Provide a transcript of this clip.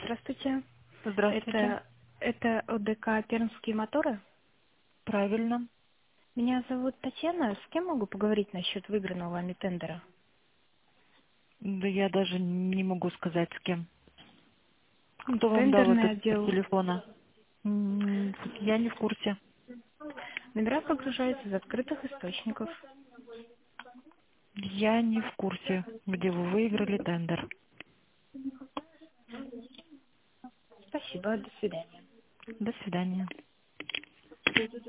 Здравствуйте. Здравствуйте. Это ОДК «Пермские моторы». Правильно. Меня зовут Татьяна. С кем могу поговорить насчет выигранного вами тендера? Да я даже не могу сказать с кем. Кто вам дал Тендерный этот номер отдел. телефона? Я не в курсе. Номера прогружаются из открытых источников. Я не в курсе, где вы выиграли тендер. Спасибо. До свидания. До свидания.